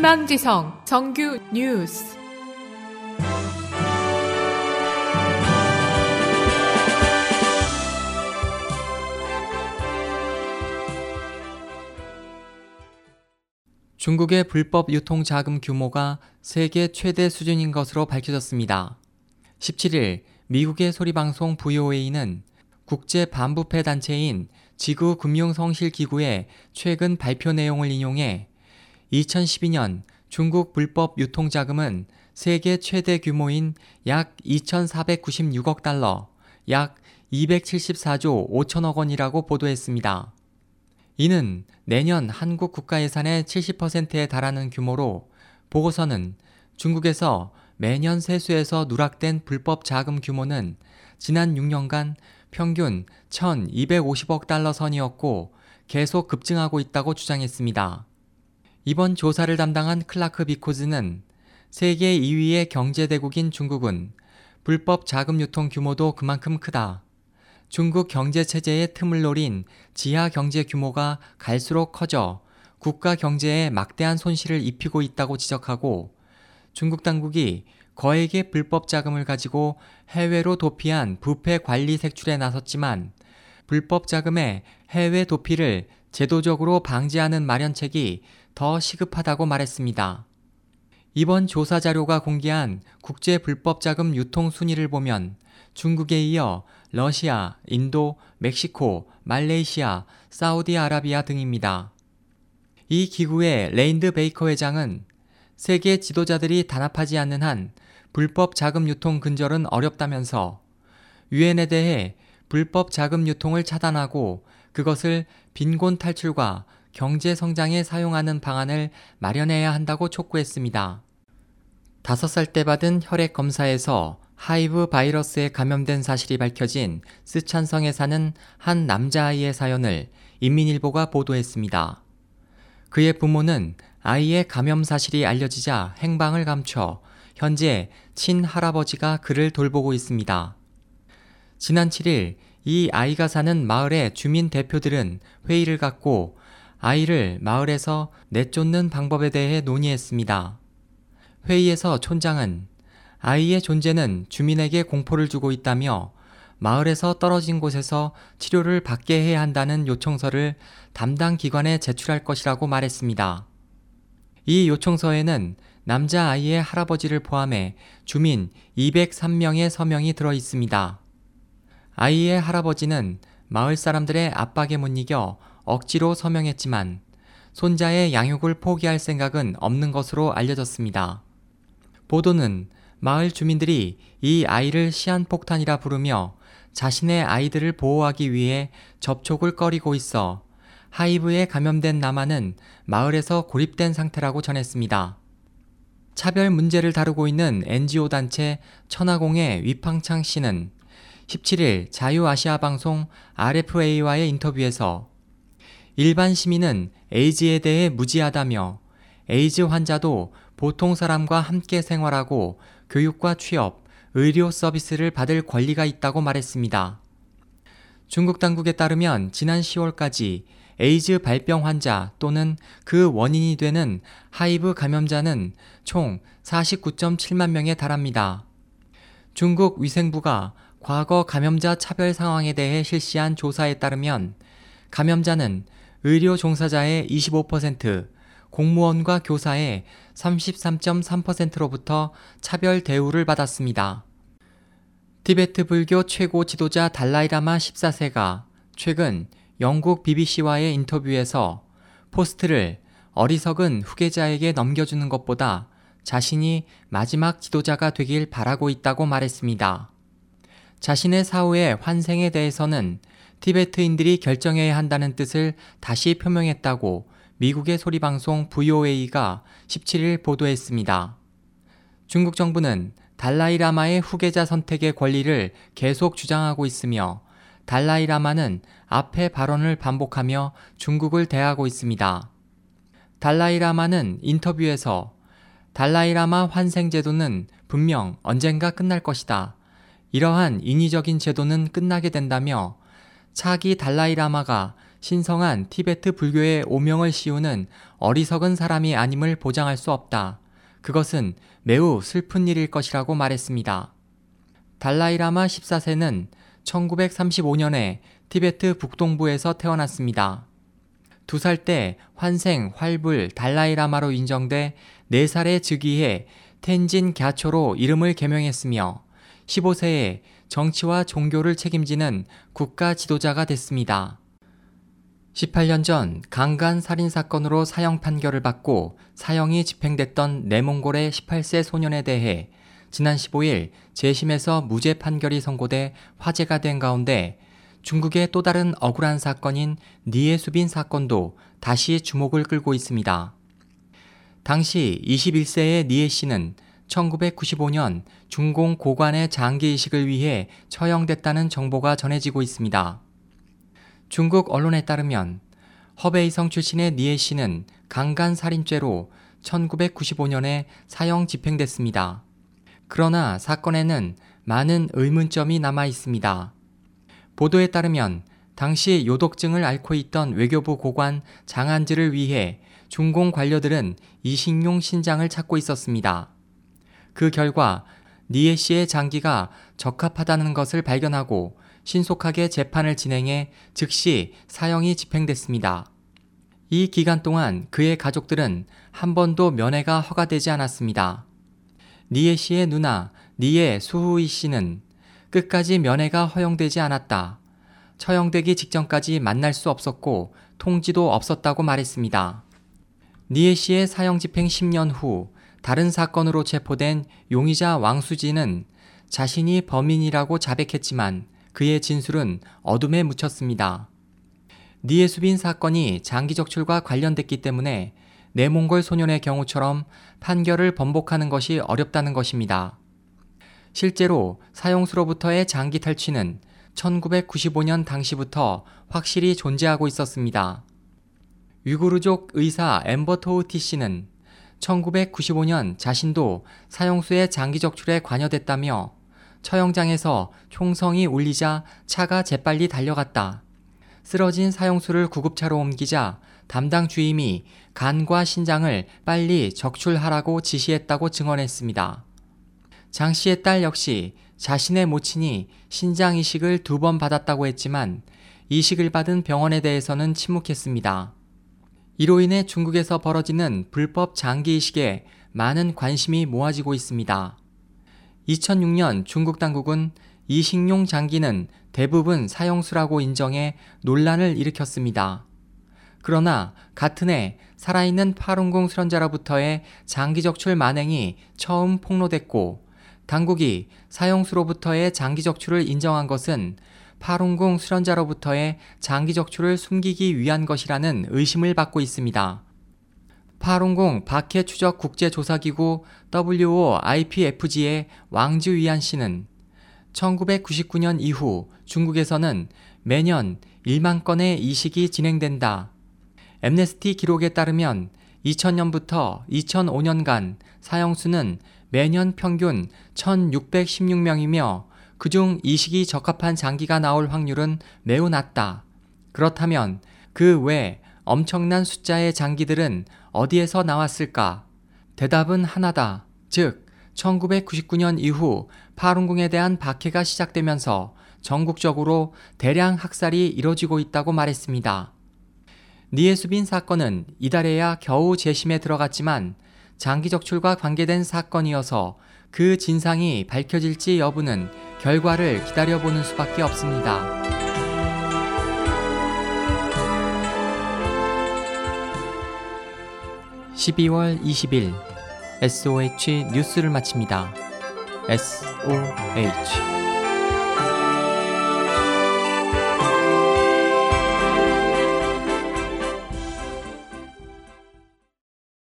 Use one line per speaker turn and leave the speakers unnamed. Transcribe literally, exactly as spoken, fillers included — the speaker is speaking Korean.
희망지성 정규 뉴스.
중국의 불법 유통 자금 규모가 세계 최대 수준인 것으로 밝혀졌습니다. 십칠일 미국의 소리방송 브이오에이는 국제 반부패 단체인 지구금융성실기구의 최근 발표 내용을 인용해 이천십이년 중국 불법 유통 자금은 세계 최대 규모인 약 이천사백구십육억 달러, 약 이백칠십사조 오천억 원이라고 보도했습니다. 이는 내년 한국 국가 예산의 칠십 퍼센트에 달하는 규모로 보고서는 중국에서 매년 세수에서 누락된 불법 자금 규모는 지난 육 년간 평균 천이백오십억 달러 선이었고 계속 급증하고 있다고 주장했습니다. 이번 조사를 담당한 클라크 비코즈는 세계 이 위의 경제대국인 중국은 불법 자금 유통 규모도 그만큼 크다. 중국 경제체제의 틈을 노린 지하 경제 규모가 갈수록 커져 국가 경제에 막대한 손실을 입히고 있다고 지적하고 중국 당국이 거액의 불법 자금을 가지고 해외로 도피한 부패 관리 색출에 나섰지만 불법 자금의 해외 도피를 제도적으로 방지하는 마련책이 더 시급하다고 말했습니다. 이번 조사 자료가 공개한 국제 불법 자금 유통 순위를 보면 중국에 이어 러시아, 인도, 멕시코, 말레이시아, 사우디아라비아 등입니다. 이 기구의 레인드 베이커 회장은 세계 지도자들이 단합하지 않는 한 불법 자금 유통 근절은 어렵다면서 유엔에 대해 불법 자금 유통을 차단하고 그것을 빈곤 탈출과 경제 성장에 사용하는 방안을 마련해야 한다고 촉구했습니다. 다섯 살 때 받은 혈액 검사에서 하이브 바이러스에 감염된 사실이 밝혀진 쓰촨성에 사는 한 남자아이의 사연을 인민일보가 보도했습니다. 그의 부모는 아이의 감염 사실이 알려지자 행방을 감춰 현재 친할아버지가 그를 돌보고 있습니다. 지난 칠일 이 아이가 사는 마을의 주민 대표들은 회의를 갖고 아이를 마을에서 내쫓는 방법에 대해 논의했습니다. 회의에서 촌장은 아이의 존재는 주민에게 공포를 주고 있다며 마을에서 떨어진 곳에서 치료를 받게 해야 한다는 요청서를 담당 기관에 제출할 것이라고 말했습니다. 이 요청서에는 남자아이의 할아버지를 포함해 주민 이백삼 명의 서명이 들어 있습니다. 아이의 할아버지는 마을 사람들의 압박에 못 이겨 억지로 서명했지만 손자의 양육을 포기할 생각은 없는 것으로 알려졌습니다. 보도는 마을 주민들이 이 아이를 시한폭탄이라 부르며 자신의 아이들을 보호하기 위해 접촉을 꺼리고 있어 하이브에 감염된 남아는 마을에서 고립된 상태라고 전했습니다. 차별 문제를 다루고 있는 엔지오 단체 천하공의 위팡창 씨는 십칠일 자유아시아 방송 알에프에이와의 인터뷰에서 일반 시민은 에이즈에 대해 무지하다며 에이즈 환자도 보통 사람과 함께 생활하고 교육과 취업, 의료 서비스를 받을 권리가 있다고 말했습니다. 중국 당국에 따르면 지난 시월까지 에이즈 발병 환자 또는 그 원인이 되는 하이브 감염자는 총 사십구 점 칠만 명에 달합니다. 중국 위생부가 과거 감염자 차별 상황에 대해 실시한 조사에 따르면 감염자는 의료 종사자의 이십오 퍼센트, 공무원과 교사의 삼십삼 점 삼 퍼센트로부터 차별 대우를 받았습니다. 티베트 불교 최고 지도자 달라이라마 십사 세가 최근 영국 비비씨와의 인터뷰에서 포스트를 어리석은 후계자에게 넘겨주는 것보다 자신이 마지막 지도자가 되길 바라고 있다고 말했습니다. 자신의 사후의 환생에 대해서는 티베트인들이 결정해야 한다는 뜻을 다시 표명했다고 미국의 소리방송 브이오에이가 십칠일 보도했습니다. 중국 정부는 달라이라마의 후계자 선택의 권리를 계속 주장하고 있으며 달라이라마는 앞의 발언을 반복하며 중국을 대하고 있습니다. 달라이라마는 인터뷰에서 달라이라마 환생 제도는 분명 언젠가 끝날 것이다. 이러한 인위적인 제도는 끝나게 된다며 차기 달라이라마가 신성한 티베트 불교의 오명을 씌우는 어리석은 사람이 아님을 보장할 수 없다. 그것은 매우 슬픈 일일 것이라고 말했습니다. 달라이라마 십사 세는 천구백삼십오 년에 티베트 북동부에서 태어났습니다. 두 살 때 환생 활불 달라이라마로 인정돼 네 살에 즉위해 텐진 갸초로 이름을 개명했으며 십오 세에 정치와 종교를 책임지는 국가 지도자가 됐습니다. 십팔 년 전 강간 살인 사건으로 사형 판결을 받고 사형이 집행됐던 내몽골의 십팔 세 소년에 대해 지난 십오 일 재심에서 무죄 판결이 선고돼 화제가 된 가운데 중국의 또 다른 억울한 사건인 니에수빈 사건도 다시 주목을 끌고 있습니다. 당시 이십일 세의 니에 씨는 천구백구십오 년 중공 고관의 장기 이식을 위해 처형됐다는 정보가 전해지고 있습니다. 중국 언론에 따르면 허베이성 출신의 니에 씨는 강간살인죄로 천구백구십오 년에 사형 집행됐습니다. 그러나 사건에는 많은 의문점이 남아 있습니다. 보도에 따르면 당시 요독증을 앓고 있던 외교부 고관 장한즈를 위해 중공 관료들은 이식용 신장을 찾고 있었습니다. 그 결과 니에 씨의 장기가 적합하다는 것을 발견하고 신속하게 재판을 진행해 즉시 사형이 집행됐습니다. 이 기간 동안 그의 가족들은 한 번도 면회가 허가되지 않았습니다. 니에 씨의 누나 니에 수후이 씨는 끝까지 면회가 허용되지 않았다. 처형되기 직전까지 만날 수 없었고 통지도 없었다고 말했습니다. 니에 씨의 사형 집행 십 년 후 다른 사건으로 체포된 용의자 왕수지는 자신이 범인이라고 자백했지만 그의 진술은 어둠에 묻혔습니다. 니에수빈 사건이 장기 적출과 관련됐기 때문에 내몽골 소년의 경우처럼 판결을 번복하는 것이 어렵다는 것입니다. 실제로 사형수로부터의 장기 탈취는 천구백구십오 년 당시부터 확실히 존재하고 있었습니다. 위구르족 의사 엠버토우티 씨는 천구백구십오 년 자신도 사형수의 장기 적출에 관여됐다며 처형장에서 총성이 울리자 차가 재빨리 달려갔다. 쓰러진 사형수를 구급차로 옮기자 담당 주임이 간과 신장을 빨리 적출하라고 지시했다고 증언했습니다. 장 씨의 딸 역시 자신의 모친이 신장 이식을 두 번 받았다고 했지만 이식을 받은 병원에 대해서는 침묵했습니다. 이로 인해 중국에서 벌어지는 불법 장기 이식에 많은 관심이 모아지고 있습니다. 이천육 년 중국 당국은 이식용 장기는 대부분 사형수라고 인정해 논란을 일으켰습니다. 그러나 같은 해 살아있는 파룬궁 수련자로부터의 장기 적출 만행이 처음 폭로됐고 당국이 사형수로부터의 장기 적출을 인정한 것은 파룬궁 수련자로부터의 장기 적출을 숨기기 위한 것이라는 의심을 받고 있습니다. 파룬궁 박해 추적 국제조사기구 더블유오 아이피에프지의 왕즈위안 씨는 천구백구십구 년 이후 중국에서는 매년 일만 건의 이식이 진행된다. 엠네스티 기록에 따르면 이천 년부터 이천오 년간 사형수는 매년 평균 천육백십육 명이며 그중 이식이 적합한 장기가 나올 확률은 매우 낮다. 그렇다면 그 외 엄청난 숫자의 장기들은 어디에서 나왔을까? 대답은 하나다. 즉, 천구백구십구 년 이후 파룬궁에 대한 박해가 시작되면서 전국적으로 대량 학살이 이뤄지고 있다고 말했습니다. 니에수빈 사건은 이달에야 겨우 재심에 들어갔지만 장기 적출과 관계된 사건이어서 그 진상이 밝혀질지 여부는 결과를 기다려보는 수밖에 없습니다. 십이월 이십일 에스오에이치 뉴스를 마칩니다. 에스오에이치